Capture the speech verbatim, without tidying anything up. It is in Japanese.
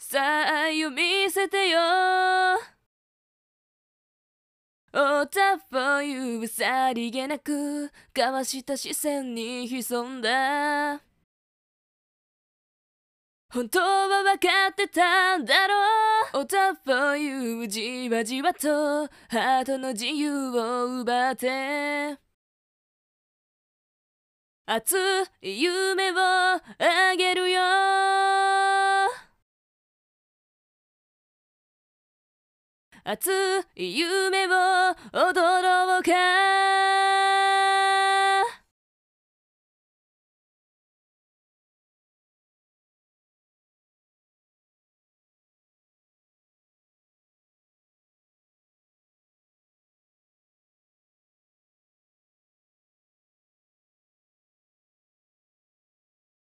さあよ見せてよ All that for you さりげなく交わした視線に潜んだ本当は分かってたんだろう All that for you じわじわとハートの自由を奪って熱い夢をあげるよ熱い夢を踊ろうか